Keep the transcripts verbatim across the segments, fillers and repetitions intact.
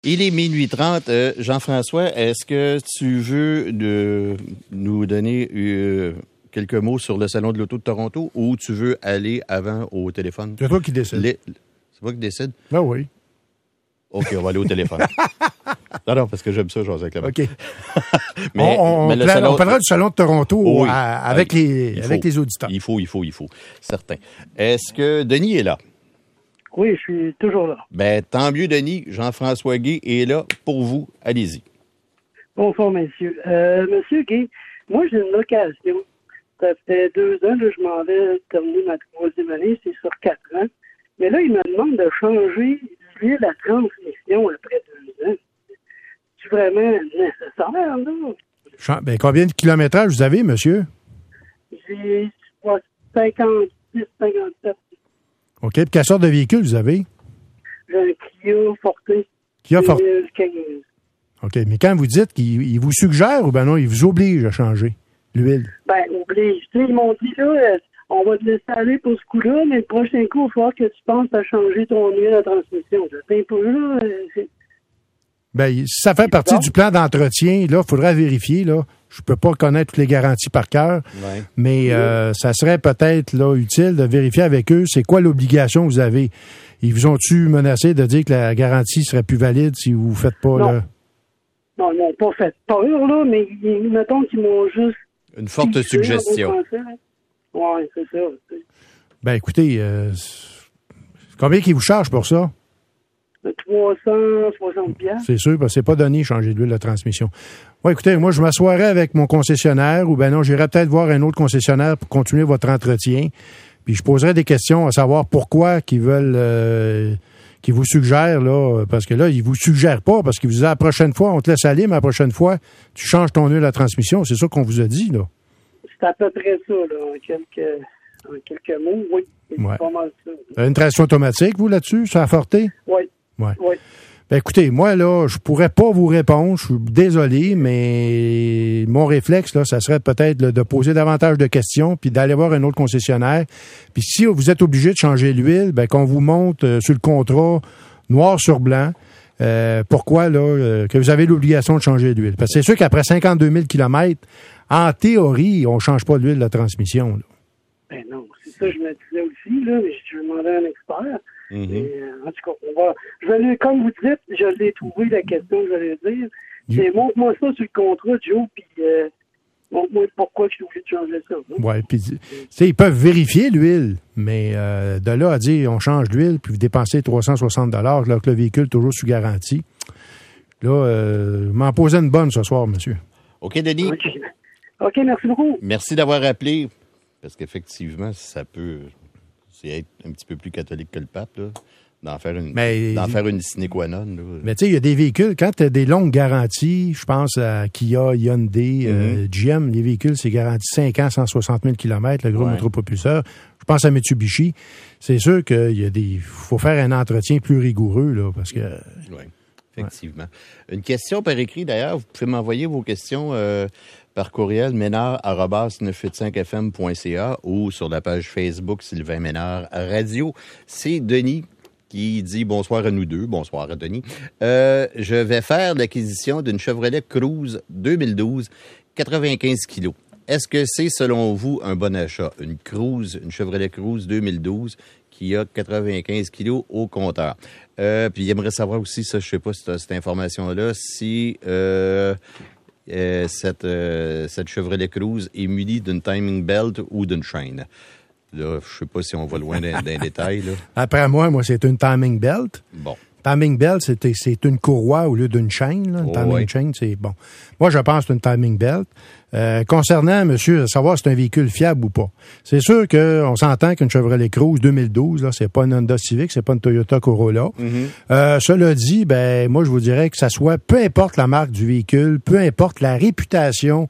Il est minuit trente. Euh, Jean-François, est-ce que tu veux de, nous donner euh, quelques mots sur le Salon de l'Auto de Toronto ou tu veux aller avant au téléphone? C'est toi qui décides. Les... C'est toi qui décides? Ah oui. OK, on va aller au téléphone. non, non, parce que j'aime ça, José Clément. OK. mais, on, on, mais le plan, salon... on parlera du Salon de Toronto oh, oui. à, avec, ah, les, avec faut, les auditeurs. Il faut, il faut, il faut. Certain. Est-ce que Denis est là? Oui, je suis toujours là. Ben, tant mieux, Denis. Jean-François Guy est là pour vous. Allez-y. Bonsoir, messieurs. Euh, Monsieur Guy, moi, j'ai une location. Ça fait deux ans, là, je m'en vais terminer ma troisième année, c'est sur quatre ans. Mais là, il me demande de changer l'huile à transmission après deux ans. C'est vraiment nécessaire, là? Ben, combien de kilométrage vous avez, monsieur? J'ai cinquante-six, cinquante-sept. OK. Puis quelle sorte de véhicule vous avez? J'ai un Kia Forte. Kia Forte. deux mille quinze. OK. Mais quand vous dites qu'il il vous suggère ou ben non, il vous oblige à changer l'huile? Ben, oblige. Tu sais, ils m'ont dit, là, on va te laisser aller pour ce coup-là, mais le prochain coup, il va falloir que tu penses à changer ton huile de transmission. C'est un peu là. C'est... Ben, si ça fait partie du plan d'entretien, là, il faudra vérifier, là. Je peux pas connaître toutes les garanties par cœur, ouais. mais oui. euh, ça serait peut-être là utile de vérifier avec eux c'est quoi l'obligation que vous avez. Ils vous ont-tu menacé de dire que la garantie serait plus valide si vous ne faites pas non. là? Non, ils m'ont pas fait peur, là, mais mettons qu'ils m'ont juste... Une forte piqué, suggestion. Oui, c'est ça. C'est... Ben écoutez, euh, combien qu'ils vous chargent pour ça? trois cent soixante dollars. C'est sûr, parce que c'est pas donné changer d'huile de transmission. Oui, écoutez, moi, je m'assoirais avec mon concessionnaire ou ben non, j'irais peut-être voir un autre concessionnaire pour continuer votre entretien. Puis je poserais des questions à savoir pourquoi qu'ils veulent, euh, qu'ils vous suggèrent, là, parce que là, ils vous suggèrent pas, parce qu'ils vous disent la prochaine fois, on te laisse aller, mais la prochaine fois, tu changes ton huile de transmission. C'est ça qu'on vous a dit, là. C'est à peu près ça, là, en quelques, en quelques mots, oui. C'est ouais. pas mal ça. Une traction automatique, vous, là-dessus, ça a forté? Oui. Ouais. Oui. Ben écoutez, moi, là, je pourrais pas vous répondre. Je suis désolé, mais mon réflexe, là, ça serait peut-être là, de poser davantage de questions puis d'aller voir un autre concessionnaire. Puis si vous êtes obligé de changer l'huile, ben qu'on vous montre euh, sur le contrat noir sur blanc euh, pourquoi là euh, que vous avez l'obligation de changer l'huile. Parce que c'est sûr qu'après cinquante-deux mille kilomètres, en théorie, on change pas l'huile de la transmission. Là. Ben non, c'est ça que je me disais aussi, là, mais je demandais à un expert. Mm-hmm. Et, euh, en tout cas, on va, je vais aller, comme vous dites, je l'ai trouvé la question que j'allais dire. C'est mm. montre-moi ça sur le contrat, Joe, puis euh, montre-moi pourquoi je suis obligé de changer ça. Hein? Oui, puis tu sais, ils peuvent vérifier l'huile, mais euh, de là à dire on change l'huile, puis vous dépensez trois cent soixante dollars, là que le véhicule est toujours sous garantie. Là, euh, m'en posez une bonne ce soir, monsieur. OK, Denis. OK, OK, merci beaucoup. Merci d'avoir appelé, parce qu'effectivement, ça peut... c'est être un petit peu plus catholique que le pape, là, d'en faire une, mais, d'en faire une sine qua non. Là. Mais tu sais, il y a des véhicules, quand tu as des longues garanties, je pense à Kia, Hyundai, mm-hmm. euh, G M, les véhicules, c'est garanti cinq ans, cent soixante mille kilomètres, le gros ouais. motopropulseur. Je pense à Mitsubishi. C'est sûr qu'il y a des, faut faire un entretien plus rigoureux, là, parce que... Oui, effectivement. Ouais. Une question par écrit, d'ailleurs, vous pouvez m'envoyer vos questions... Euh, par courriel ménard arobase neuf cent quatre-vingt-cinq f m point c a ou sur la page Facebook Sylvain Ménard Radio. C'est Denis qui dit bonsoir à nous deux. Bonsoir à Denis. Euh, je vais faire l'acquisition d'une Chevrolet Cruze deux mille douze, quatre-vingt-quinze kilos. Est-ce que c'est, selon vous, un bon achat? Une Cruze, une Chevrolet Cruze deux mille douze qui a quatre-vingt-quinze kilos au compteur. Euh, puis, il aimerait savoir aussi, ça, je sais pas si tu as cette information-là, si... Euh, Euh, cette, euh, cette Chevrolet Cruze est munie d'une timing belt ou d'une chaîne. Là, je sais pas si on va loin d'un, d'un détail. Là. Après moi, moi, c'est une timing belt. Bon. Timing belt, c'est, c'est une courroie au lieu d'une chaîne. Là. Une oh, timing ouais. chain, c'est bon. Moi, je pense que c'est une timing belt. Euh, concernant, monsieur, savoir si c'est un véhicule fiable ou pas. C'est sûr qu'on s'entend qu'une Chevrolet Cruze deux mille douze, là, c'est pas une Honda Civic, c'est pas une Toyota Corolla. Mm-hmm. Euh, cela dit, ben, moi, je vous dirais que ça soit, peu importe la marque du véhicule, peu importe la réputation,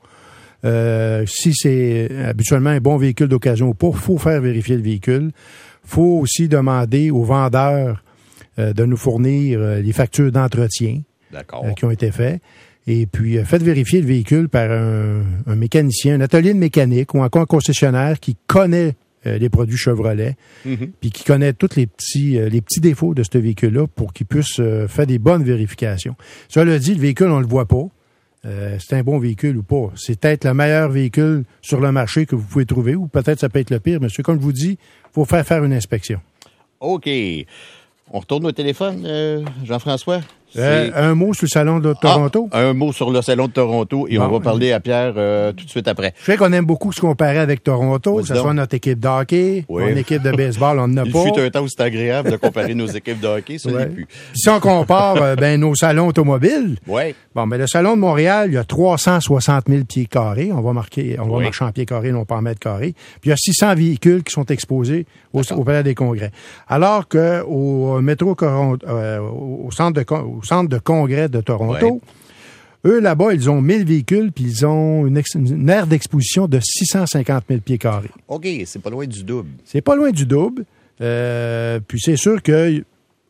euh, si c'est habituellement un bon véhicule d'occasion ou pas, faut faire vérifier le véhicule. Faut aussi demander aux vendeurs euh, de nous fournir euh, les factures d'entretien euh, qui ont été faites. Et puis, euh, faites vérifier le véhicule par un, un mécanicien, un atelier de mécanique ou encore un concessionnaire qui connaît euh, les produits Chevrolet, Mm-hmm. puis qui connaît tous les petits euh, les petits défauts de ce véhicule-là pour qu'il puisse euh, faire des bonnes vérifications. Cela dit, le véhicule, on le voit pas. Euh, c'est un bon véhicule ou pas. C'est peut-être le meilleur véhicule sur le marché que vous pouvez trouver, ou peut-être ça peut être le pire, monsieur. Comme je vous dis, il faut faire faire une inspection. OK. On retourne au téléphone, euh, Jean-François? Euh, un mot sur le Salon de Toronto? Ah, un mot sur le Salon de Toronto et Bon. on va parler à Pierre euh, tout de suite après. Je sais qu'on aime beaucoup se comparer avec Toronto, que ce donc. soit notre équipe de hockey, Oui. mon équipe de baseball, on n'en a Il pas. fut un temps où c'était agréable de comparer nos équipes de hockey, ça Ouais. n'est plus. Puis si on compare euh, ben, nos salons automobiles, Oui. bon, ben, le Salon de Montréal, il y a trois cent soixante mille pieds carrés. On va marquer, on va Oui. marcher en pieds carrés, non pas en mètres carrés. Puis il y a six cents véhicules qui sont exposés au, au Palais des Congrès. Alors que au métro Coron- euh, au centre de con- au centre de congrès de Toronto, eux là-bas, ils ont mille véhicules puis ils ont une, ex- une aire d'exposition de six cent cinquante mille pieds carrés. OK, c'est pas loin du double. C'est pas loin du double. Euh, puis c'est sûr que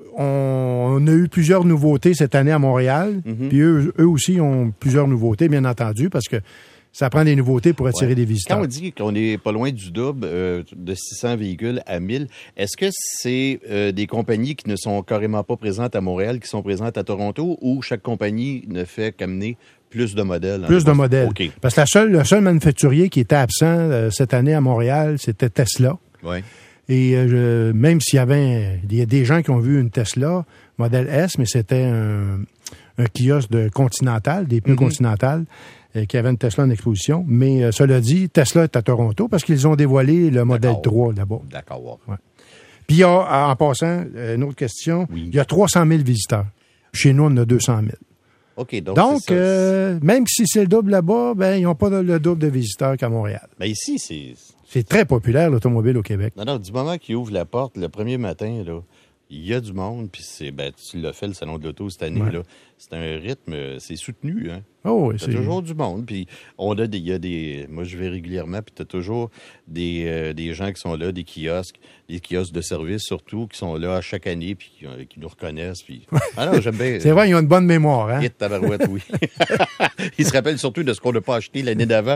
on, on a eu plusieurs nouveautés cette année à Montréal. Mm-hmm. Puis eux, eux aussi ont plusieurs nouveautés, bien entendu, parce que ça prend des nouveautés pour attirer Ouais. des visiteurs. Quand on dit qu'on est pas loin du double, euh, de six cents véhicules à mille, est-ce que c'est euh, des compagnies qui ne sont carrément pas présentes à Montréal, qui sont présentes à Toronto, ou chaque compagnie ne fait qu'amener plus de modèles? Plus de modèles. OK. Parce que la seule, le seul manufacturier qui était absent euh, cette année à Montréal, c'était Tesla. Oui. Et euh, je- même s'il y avait, il y a des gens qui ont vu une Tesla modèle S, mais c'était un, un kiosque de Continental, des pneus Mhm. Continental, euh, qui avait une Tesla en exposition. Mais euh, cela dit, Tesla est à Toronto parce qu'ils ont dévoilé le modèle D'accord. trois là-bas. D'accord. Puis il y a, en passant, euh, une autre question, Oui. il y a trois cent mille visiteurs. Chez nous, on en a deux cent mille. OK, donc, Donc, c'est ça. euh, même si c'est le double là-bas, ben ils n'ont pas le double de visiteurs qu'à Montréal. Ben ici, c'est... C'est très populaire, l'automobile au Québec. Non, non, du moment qu'il ouvre la porte, le premier matin, là, il y a du monde, puis c'est, ben, tu l'as fait, le Salon de l'Auto, cette année, Ouais. là. C'est un rythme, euh, c'est soutenu, hein. Oh, oui, T'as c'est... toujours du monde, puis on a des, il y a des, moi je vais régulièrement, puis t'as toujours des, euh, des gens qui sont là, des kiosques, des kiosques de service surtout, qui sont là à chaque année, puis qui, euh, qui nous reconnaissent, puis... Ah non, j'aime bien... C'est vrai, ils ont une bonne mémoire, hein? Hit tabarouette, oui. Ils se rappellent surtout de ce qu'on n'a pas acheté l'année d'avant.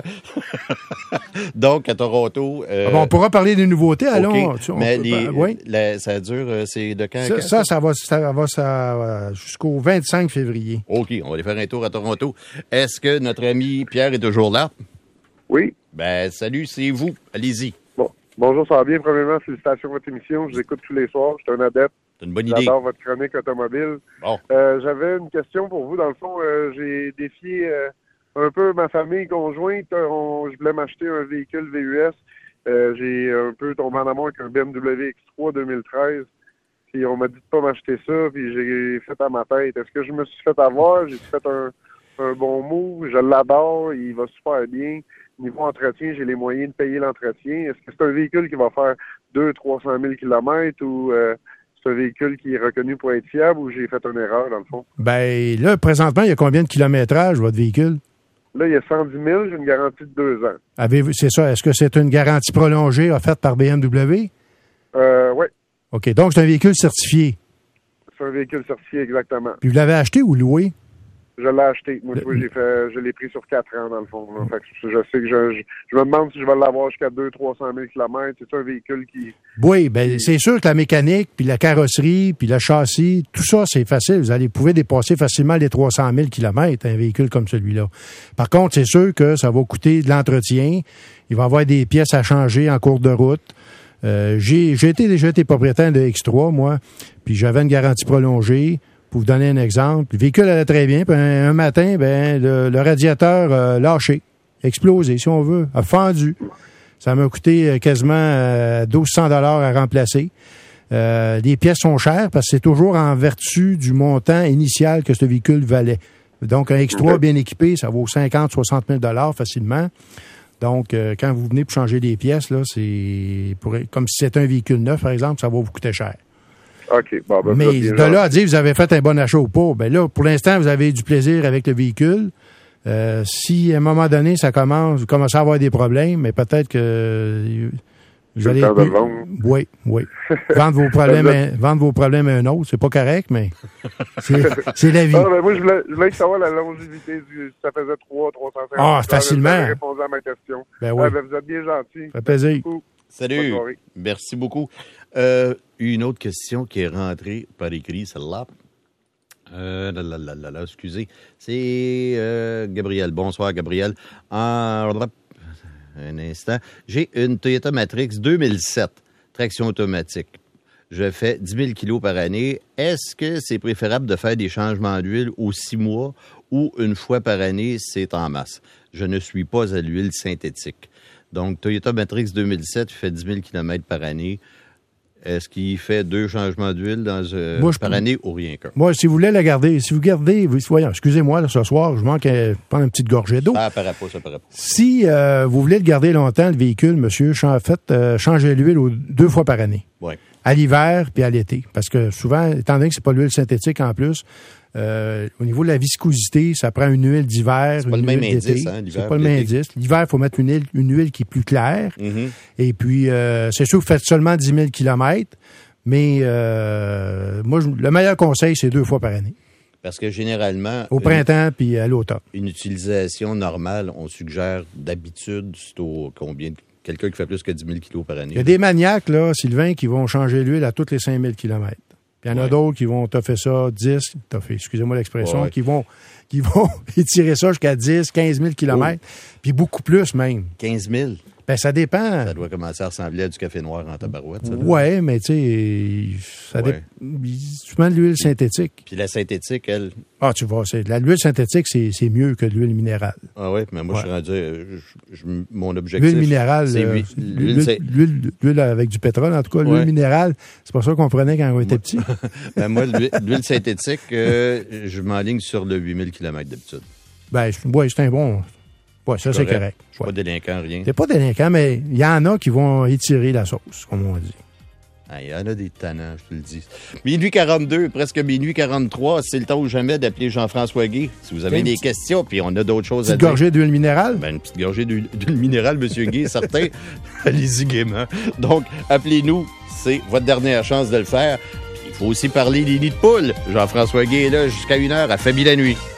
Donc, à Toronto... euh, Ah bon, on pourra parler des nouveautés, allons. OK, Tu- on mais peut- les, ben, oui. la- ça dure, euh, c'est de quand à Ça, quand? ça, ça va, ça va ça, euh, jusqu'au vingt-cinq février. OK, on va aller faire un tour à Toronto. Est-ce que notre ami Pierre est toujours là? Oui. Ben, salut, c'est vous. Allez-y. Bon. Bonjour, ça va bien. Premièrement, félicitations pour votre émission. Je vous écoute tous les soirs. Je suis un adepte. C'est une bonne idée. J'adore votre chronique automobile. Bon. Euh, j'avais une question pour vous. Dans le fond, euh, j'ai défié euh, un peu ma famille conjointe. Euh, on- je voulais m'acheter un véhicule V U S. Euh, j'ai un peu tombé en amour avec un B M W X trois deux mille treize. Puis on m'a dit de pas m'acheter ça. Puis j'ai fait à ma tête. Est-ce que je me suis fait avoir? J'ai fait un, un bon move. Je l'adore. Il va super bien. Niveau entretien, j'ai les moyens de payer l'entretien. Est-ce que c'est un véhicule qui va faire deux cents à trois cent mille kilomètres ou euh, c'est un véhicule qui est reconnu pour être fiable ou j'ai fait une erreur dans le fond? Ben, là, présentement, il y a combien de kilométrage, votre véhicule? Là, il y a cent dix mille, j'ai une garantie de deux ans. Avez-vous, c'est ça. Est-ce que c'est une garantie prolongée offerte par B M W? Euh, oui, OK. Donc, c'est un véhicule certifié. c'est un véhicule certifié exactement. Puis vous l'avez acheté ou loué? Je l'ai acheté. Moi, tu vois, j'ai fait, je l'ai pris sur quatre ans dans le fond. Là. Fait que je sais que je, je, je me demande si je vais l'avoir jusqu'à deux cents à trois cent mille kilomètres. C'est un véhicule qui... Oui, ben c'est sûr que la mécanique, puis la carrosserie, puis le châssis, tout ça, c'est facile. Vous allez pouvoir dépasser facilement les trois cent mille kilomètres, un véhicule comme celui-là. Par contre, c'est sûr que ça va coûter de l'entretien. Il va y avoir des pièces à changer en cours de route. Euh, j'ai, j'ai été déjà été propriétaire de X trois, moi, puis j'avais une garantie prolongée. Pour vous donner un exemple, le véhicule allait très bien, puis un, un matin, ben le, le radiateur a lâché, explosé, si on veut, a fendu. Ça m'a coûté quasiment euh, douze cents dollars à remplacer. Euh, les pièces sont chères parce que c'est toujours en vertu du montant initial que ce véhicule valait. Donc, un X trois bien équipé, ça vaut cinquante à soixante mille dollars facilement. Donc, euh, quand vous venez pour changer des pièces, là, c'est pour, comme si c'était un véhicule neuf, par exemple, ça va vous coûter cher. OK. Bon, ben, Mais bien de là à dire que vous avez fait un bon achat ou pas, ben là, pour l'instant, vous avez eu du plaisir avec le véhicule. Euh, si à un moment donné, ça commence, vous commencez à avoir des problèmes, mais peut-être que euh, vous C'est allez. le temps de le vendre. Oui, oui. Vendre vos problèmes, à, vendre vos problèmes à un autre, c'est pas correct, mais c'est, c'est la vie. Ah, ben, moi, je voulais, je voulais savoir la longévité du. Ça faisait trois, trois cent cinquante. Ah, facilement. Vous avez répondu à ma question. Ben oui. Ah, ben, vous êtes bien gentil. Ça fait plaisir. Beaucoup. Salut. Merci beaucoup. Euh, une autre question qui est rentrée par écrit, celle-là. Euh, là, là, là, là, là, excusez. C'est euh, Gabriel. Bonsoir, Gabriel. En... Un instant. J'ai une Toyota Matrix deux mille sept, traction automatique. Je fais dix mille kilos par année. Est-ce que c'est préférable de faire des changements d'huile aux six mois ou une fois par année, c'est en masse? Je ne suis pas à l'huile synthétique. Donc, Toyota Matrix deux mille sept fait dix mille kilomètres par année. Est-ce qu'il fait deux changements d'huile dans, euh, Moi, par peux... année ou rien qu'un? Moi, si vous voulez la garder, si vous gardez, vous, voyons, excusez-moi, là, ce soir, je manque à prendre une petite gorgée d'eau. Ça paraît pas, ça paraît pas. Si euh, vous voulez le garder longtemps, le véhicule, monsieur, en fait, euh, changez l'huile au, deux fois par année. Oui. À l'hiver puis à l'été. Parce que souvent, étant donné que c'est pas l'huile synthétique en plus, euh, au niveau de la viscosité, ça prend une huile d'hiver, c'est pas une le huile même d'été. indice, hein, l'hiver, c'est pas le même indice. L'hiver, il faut mettre une huile, une huile qui est plus claire. Mm-hmm. Et puis, euh, c'est sûr que vous faites seulement dix mille kilomètres, mais euh, moi, je, le meilleur conseil, c'est deux fois par année. Parce que généralement... Au printemps puis à l'automne. Une utilisation normale, on suggère d'habitude, c'est au combien de... Quelqu'un qui fait plus que dix mille kilos par année. Il y a des maniaques, là, Sylvain, qui vont changer l'huile à tous les cinq mille kilomètres. Puis il y en a ouais. d'autres qui vont toffer ça dix, toffer, excusez-moi l'expression, ouais. qui vont qui vont étirer ça jusqu'à dix, quinze mille kilomètres, oh. puis beaucoup plus même. quinze mille? Ben, ça dépend. Ça doit commencer à ressembler à du café noir en tabarouette, ça. Oui, mais tu sais, ça ouais. dépend. Tu mets de l'huile synthétique. Puis la synthétique, elle... Ah, tu vois, c'est, la, l'huile synthétique, c'est, c'est mieux que l'huile minérale. Ah oui, mais moi, ouais. je suis rendu... Je, je, mon objectif... L'huile minérale, c'est euh, l'huile, l'huile, l'huile, l'huile avec du pétrole, en tout cas, ouais. l'huile minérale, c'est pas ça qu'on prenait quand on était petit. ben moi, l'huile, l'huile synthétique, euh, je m'enligne sur le huit mille kilomètres d'habitude. Ben, oui, c'est un bon... Oui, ça, c'est correct. Je suis pas délinquant, rien. T'es pas délinquant, mais il y en a qui vont étirer la sauce, comme on dit. Ah, il y en a des tannants, je te le dis. Minuit quarante-deux, presque minuit quarante-trois, c'est le temps ou jamais d'appeler Jean-François Guy. Si vous avez des questions, puis on a d'autres choses à dire. Une petite gorgée d'huile minérale? Ben, une petite gorgée d'huile, d'huile minérale, M. Guy, certain. Allez-y gaiement. Donc, appelez-nous, c'est votre dernière chance de le faire. Il faut aussi parler des nids de poules. Jean-François Guy est là jusqu'à une heure à Famille la nuit.